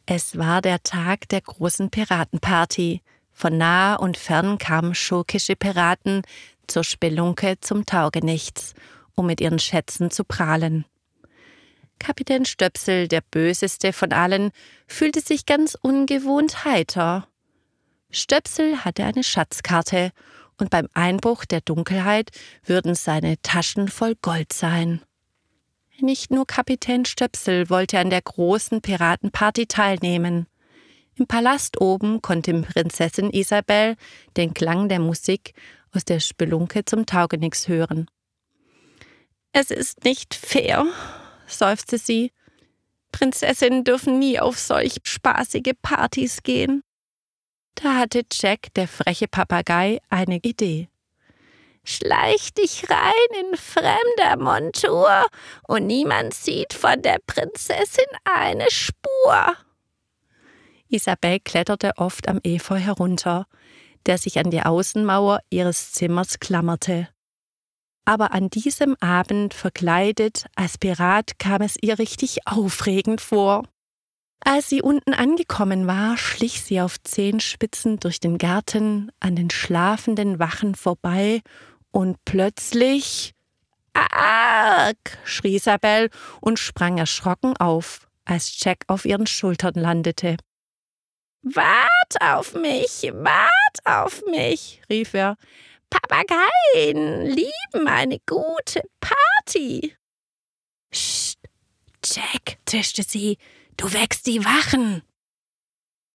Es war der Tag der großen Piratenparty. Von nah und fern kamen schurkische Piraten zur Spelunke zum Taugenichts, um mit ihren Schätzen zu prahlen. Kapitän Stöpsel, der böseste von allen, fühlte sich ganz ungewohnt heiter. Stöpsel hatte eine Schatzkarte, und beim Einbruch der Dunkelheit würden seine Taschen voll Gold sein. Nicht nur Kapitän Stöpsel wollte an der großen Piratenparty teilnehmen. Im Palast oben konnte Prinzessin Isabel den Klang der Musik aus der Spelunke zum Taugenichts hören. »Es ist nicht fair«, seufzte sie. »Prinzessinnen dürfen nie auf solch spaßige Partys gehen.« Da hatte Jack, der freche Papagei, eine Idee. »Schleich dich rein in fremder Montur und niemand sieht von der Prinzessin eine Spur.« Isabel kletterte oft am Efeu herunter, der sich an die Außenmauer ihres Zimmers klammerte. Aber an diesem Abend verkleidet als Pirat kam es ihr richtig aufregend vor. Als sie unten angekommen war, schlich sie auf Zehenspitzen durch den Garten an den schlafenden Wachen vorbei und plötzlich »Arg«, schrie Isabel und sprang erschrocken auf, als Jack auf ihren Schultern landete. »Wart auf mich«, rief er. »Papageien lieben eine gute Party.« »Psst, Jack«, zischte sie, »du wächst die Wachen.«